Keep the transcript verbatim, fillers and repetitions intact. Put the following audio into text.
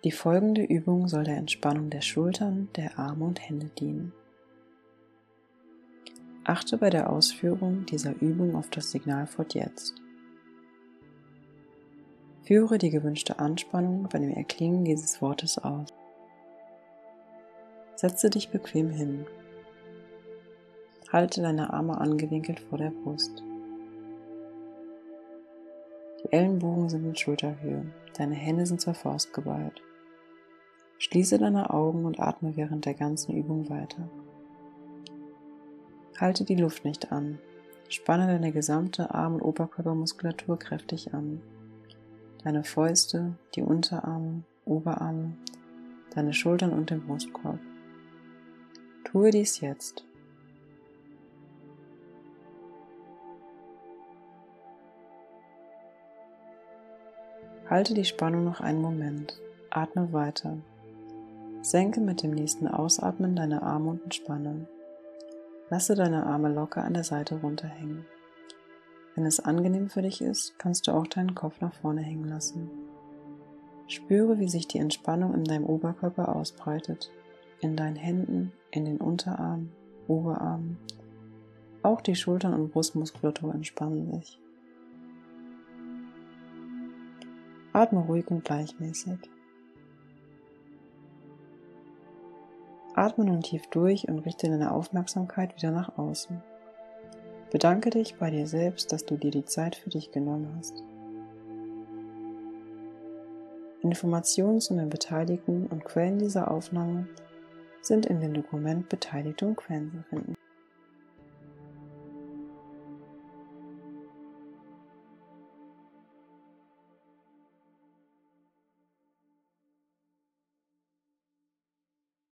Die folgende Übung soll der Entspannung der Schultern, der Arme und Hände dienen. Achte bei der Ausführung dieser Übung auf das Signalwort Jetzt. Führe die gewünschte Anspannung bei dem Erklingen dieses Wortes aus. Setze dich bequem hin. Halte deine Arme angewinkelt vor der Brust. Die Ellenbogen sind in Schulterhöhe, deine Hände sind zur Faust geballt. Schließe deine Augen und atme während der ganzen Übung weiter. Halte die Luft nicht an. Spanne deine gesamte Arm- und Oberkörpermuskulatur kräftig an. Deine Fäuste, die Unterarme, Oberarme, deine Schultern und den Brustkorb. Tue dies jetzt. Halte die Spannung noch einen Moment. Atme weiter. Senke mit dem nächsten Ausatmen deine Arme und entspanne. Lasse deine Arme locker an der Seite runterhängen. Wenn es angenehm für dich ist, kannst du auch deinen Kopf nach vorne hängen lassen. Spüre, wie sich die Entspannung in deinem Oberkörper ausbreitet, in deinen Händen, in den Unterarmen, Oberarmen. Auch die Schultern und Brustmuskulatur entspannen sich. Atme ruhig und gleichmäßig. Atme nun tief durch und richte deine Aufmerksamkeit wieder nach außen. Bedanke dich bei dir selbst, dass du dir die Zeit für dich genommen hast. Informationen zu den Beteiligten und Quellen dieser Aufnahme sind in dem Dokument Beteiligte und Quellen zu finden.